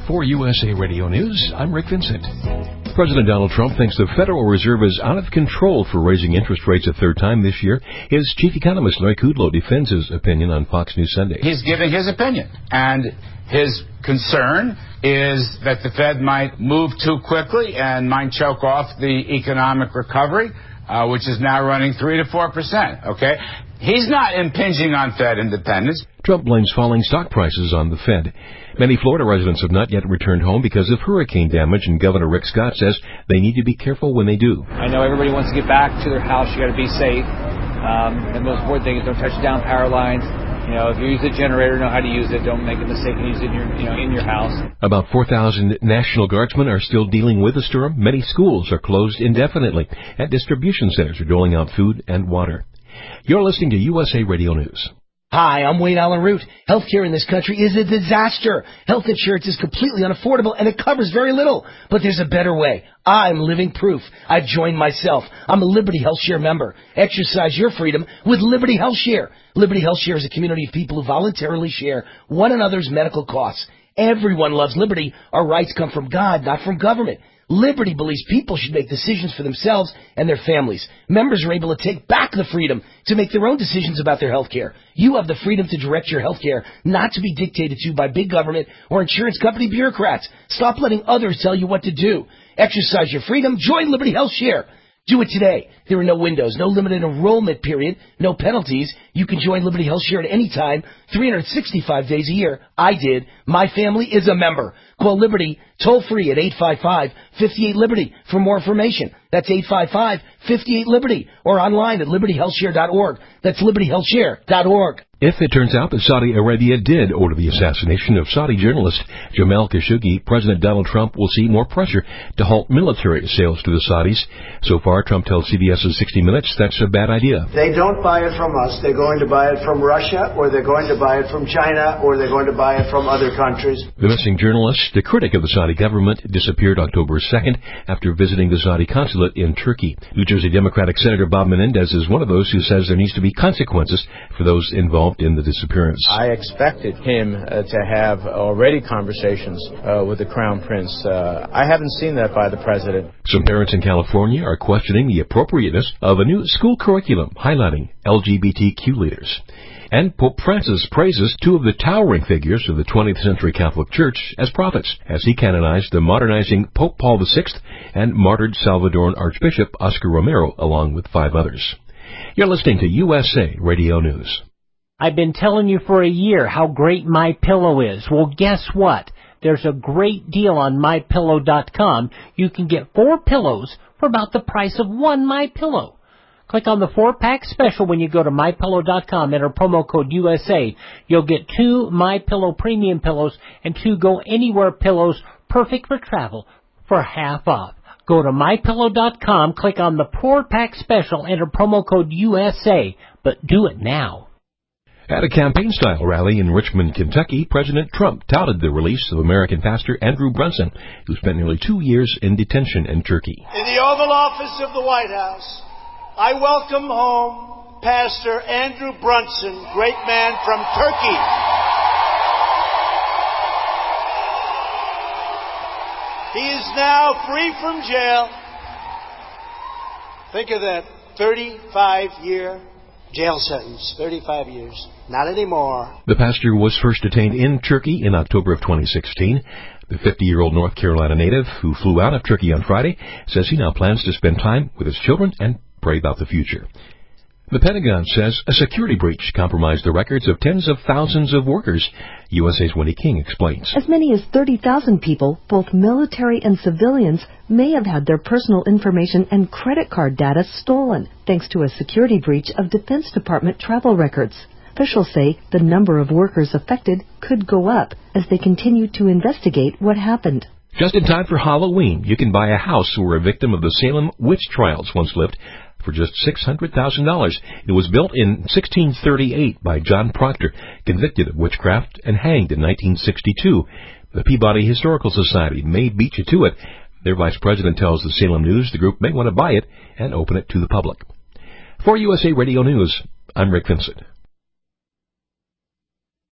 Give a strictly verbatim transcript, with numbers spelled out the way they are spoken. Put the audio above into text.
For U S A Radio News, I'm Rick Vincent. President Donald Trump thinks the Federal Reserve is out of control for raising interest rates a third time this year. His chief economist, Larry Kudlow, defends his opinion on Fox News Sunday. He's giving his opinion, and his concern is that the Fed might move too quickly and might choke off the economic recovery, uh, which is now running three to four percent, okay? He's not impinging on Fed independence. Trump blames falling stock prices on the Fed. Many Florida residents have not yet returned home because of hurricane damage, and Governor Rick Scott says they need to be careful when they do. I know everybody wants to get back to their house. You got to be safe. Um, the most important thing is don't touch down power lines. You know, if you use a generator, know how to use it. Don't make a mistake and use it in your, you know, in your house. About four thousand National Guardsmen are still dealing with the storm. Many schools are closed indefinitely, and distribution centers are doling out food and water. You're listening to U S A Radio News. Hi, I'm Wayne Allen Root. Healthcare in this country is a disaster. Health insurance is completely unaffordable and it covers very little. But there's a better way. I'm living proof. I've joined myself. I'm a Liberty Health Share member. Exercise your freedom with Liberty Health Share. Liberty Health Share is a community of people who voluntarily share one another's medical costs. Everyone loves liberty. Our rights come from God, not from government. Liberty believes people should make decisions for themselves and their families. Members are able to take back the freedom to make their own decisions about their health care. You have the freedom to direct your health care, not to be dictated to by big government or insurance company bureaucrats. Stop letting others tell you what to do. Exercise your freedom. Join Liberty Health Share. Do it today. There are no windows, no limited enrollment period, no penalties. You can join Liberty Health Share at any time, three hundred sixty-five days a year. I did. My family is a member. Call Liberty toll free at eight five five, five eight, Liberty for more information. That's eight five five, five eight, Liberty or online at liberty health share dot org. That's liberty health share dot org. If it turns out that Saudi Arabia did order the assassination of Saudi journalist Jamal Khashoggi, President Donald Trump will see more pressure to halt military sales to the Saudis. So far, Trump tells CBS's sixty minutes that's a bad idea. They don't buy it from us. They're going to buy it from Russia, or they're going to buy it from China, or they're going to buy it from other countries. The missing journalist, a critic of the Saudi government, disappeared October second after visiting the Saudi consulate in Turkey. New Jersey Democratic Senator Bob Menendez is one of those who says there needs to be consequences for those involved in the disappearance. I expected him uh, to have already conversations uh, with the Crown Prince. Uh, I haven't seen that by the president. Some parents in California are questioning the appropriateness of a new school curriculum highlighting L G B T Q leaders. And Pope Francis praises two of the towering figures of the twentieth century Catholic Church as prophets, as he canonized the modernizing Pope Paul the sixth and martyred Salvadoran Archbishop Oscar Romero, along with five others. You're listening to U S A Radio News. I've been telling you for a year how great MyPillow is. Well, guess what? There's a great deal on my pillow dot com. You can get four pillows for about the price of one MyPillow. Click on the four-pack special when you go to my pillow dot com. Enter promo code U S A. You'll get two MyPillow premium pillows and two Go Anywhere pillows, perfect for travel, for half off. Go to my pillow dot com, click on the four-pack special, enter promo code U S A, but do it now. At a campaign-style rally in Richmond, Kentucky, President Trump touted the release of American pastor Andrew Brunson, who spent nearly two years in detention in Turkey. In the Oval Office of the White House, I welcome home Pastor Andrew Brunson, great man from Turkey. He is now free from jail. Think of that, thirty-five year jail sentence, thirty-five years. Not anymore. The pastor was first detained in Turkey in October of twenty sixteen. The fifty-year-old North Carolina native, who flew out of Turkey on Friday, says he now plans to spend time with his children and pray about the future. The Pentagon says a security breach compromised the records of tens of thousands of workers. U S A's Wendy King explains. As many as thirty thousand people, both military and civilians, may have had their personal information and credit card data stolen, thanks to a security breach of Defense Department travel records. Officials say the number of workers affected could go up as they continue to investigate what happened. Just in time for Halloween, you can buy a house where a victim of the Salem witch trials once lived for just six hundred thousand dollars. It was built in sixteen thirty-eight by John Proctor, convicted of witchcraft and hanged in nineteen sixty-two. The Peabody Historical Society may beat you to it. Their vice president tells the Salem News the group may want to buy it and open it to the public. For U S A Radio News, I'm Rick Vincent.